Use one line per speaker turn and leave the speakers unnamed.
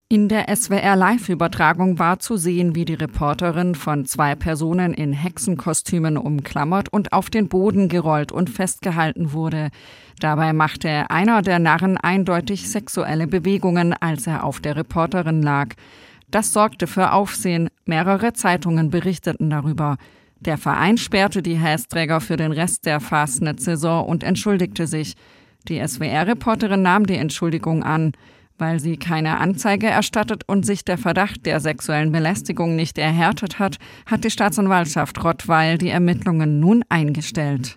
In der SWR-Live-Übertragung war zu sehen, wie die Reporterin von 2 Personen in Hexenkostümen umklammert und auf den Boden gerollt und festgehalten wurde. Dabei machte einer der Narren eindeutig sexuelle Bewegungen, als er auf der Reporterin lag. Das sorgte für Aufsehen. Mehrere Zeitungen berichteten darüber. Der Verein sperrte die Hästräger für den Rest der Fastnet-Saison und entschuldigte sich. Die SWR-Reporterin nahm die Entschuldigung an. Weil sie keine Anzeige erstattet und sich der Verdacht der sexuellen Belästigung nicht erhärtet hat, hat die Staatsanwaltschaft Rottweil die Ermittlungen nun eingestellt.